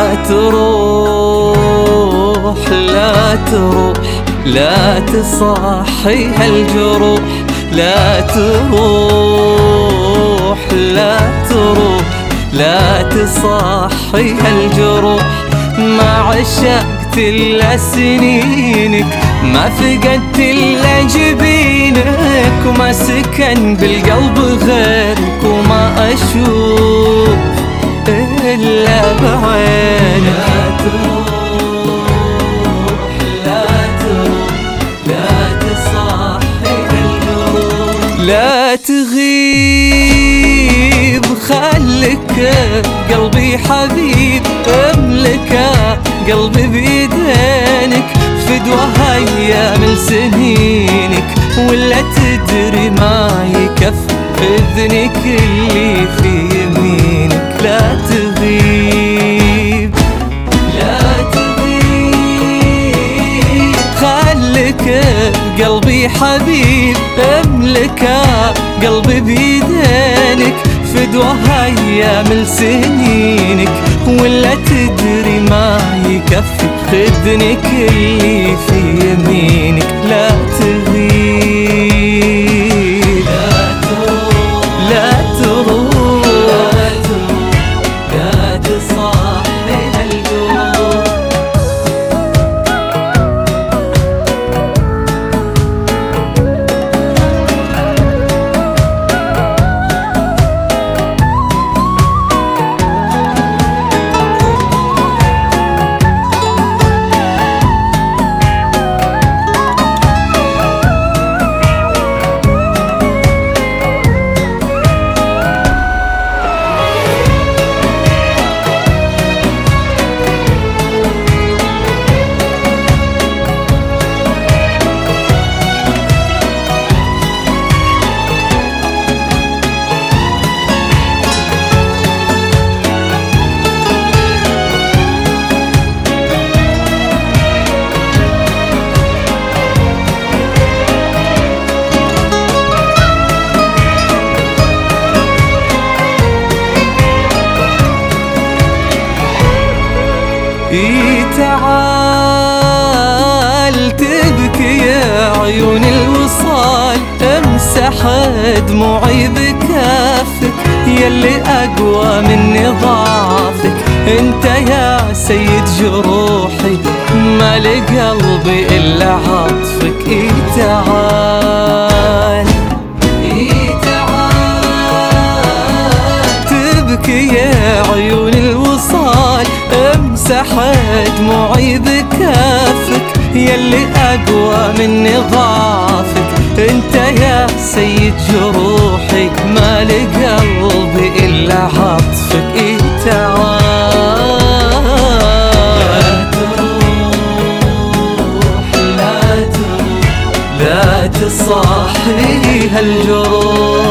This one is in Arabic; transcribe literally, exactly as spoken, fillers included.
تروح لا تروح لا تصحي هالجروح، لا تروح لا تروح لا تصحي هالجروح. ما عشقت إلا سنينك، ما فقدت إلا جبينك، وما سكن بالقلب غيرك، وما أشوف إلا بعينك. لا تروح لا تروح لا تصحي هالجروح، لا تغيب خلك قلبي حبيب، املكه قلبي بيدينك، فدوة أيام لسنينك، ولا تدري ما يكفي إذنك اللي في يمينك. لا تغيب لا تغيب خلك قلبي حبيب، املكه قلبي بيدينك، فدوة أيام لسنينك، ولا تدري ما يكفي خدنك اللي في يمينك. لا تغيب لا تروح لا تروح لا تصحي هالجروح. إي تعال تبكي يا عيون الوصال، امسح دموعي بكافك، يلي أقوى من ضعفك، انت يا سيد جروحي، ما لقلبي إلا عطفك. إي تعال إي تعال تبكي يا عيون الوصال، امسح دموعي بكافك، يلي أقوى من ضعفك، انت يا سيد جروحي، ما لقلبي إلا عطفك. إي تعال لا تروح لا تروح لا تصحي هالجروح.